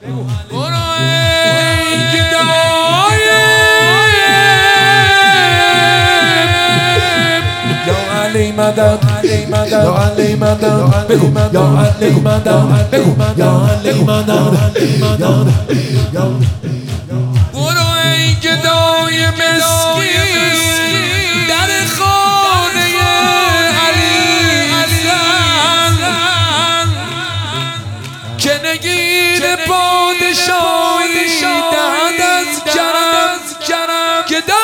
برو ای گدای یا علی مدد یا علی مدد بگو یا علی مدد بگو یا علی مدد برو ای گدای مسکین در خانه علی زن که نگین پادشاهی دهد از کرم گدای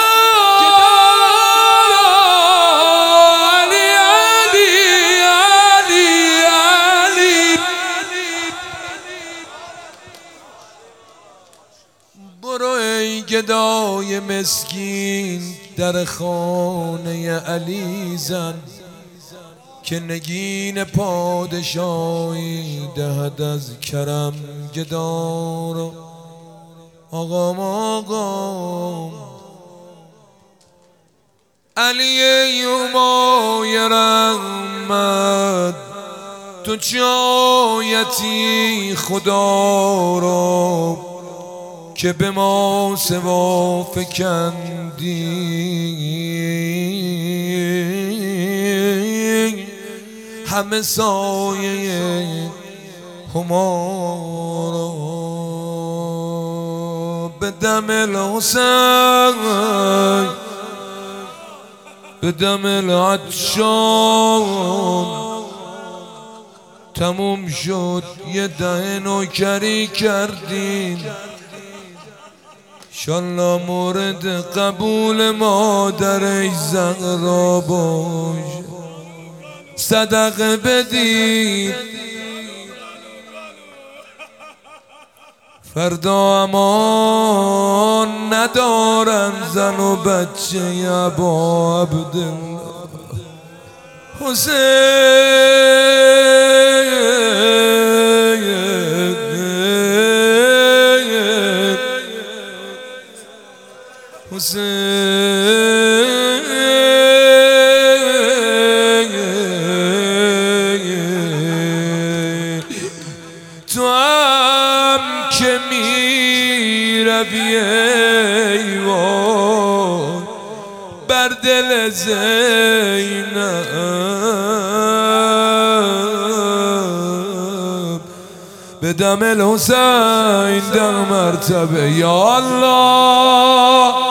برو ای گدای مسکین در خانه علی زن که نگین پادشاهی دهد از کرم گدارو آقام علی یومای رحمت تو جایتی خدا رو که به ما سوا فکندی همه سایه همارو به دم الحسین به دم العطشان تموم شد یه ده نوکری کردین انشالله مورد قبول مادر زهرا باش صدقه بدید فردا امان ندارن زن و بچه ابا عبدالله تو هم که میروی ایوان بر دل زینب به دم الحسین در مرتبه یا الله